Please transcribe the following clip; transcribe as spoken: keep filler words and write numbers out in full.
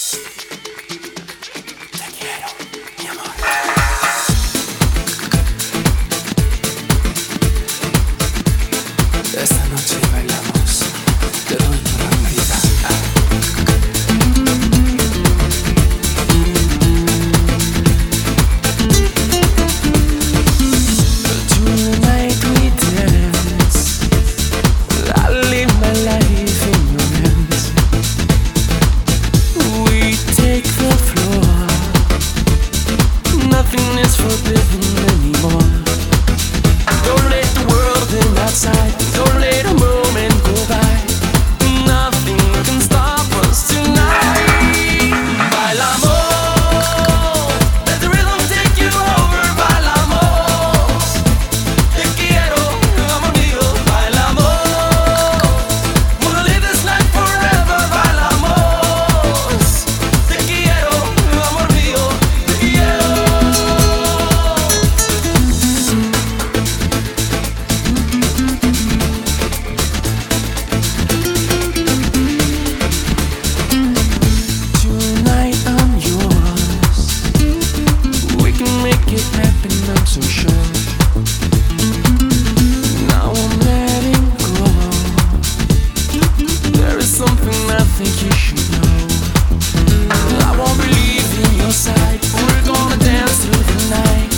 Esta noche bailamos, te doy una vida. Tonight we dance, I live my life in your hands. We take the floor, nothing is forbidden anymore. Don't let the world in outside. Don't let a moment go by. Nothing can stop us tonight. Bailamos, let the rhythm take you over. Bailamos, te quiero, amor mío. Bailamos, wanna live this life forever. Bailamos, te quiero, amor mío. Te quiero. Tonight I'm yours. We can make it happen, I'm so sure. Now I'm letting go. There is something I think you should know. I won't believe in your side. We're gonna dance through the night.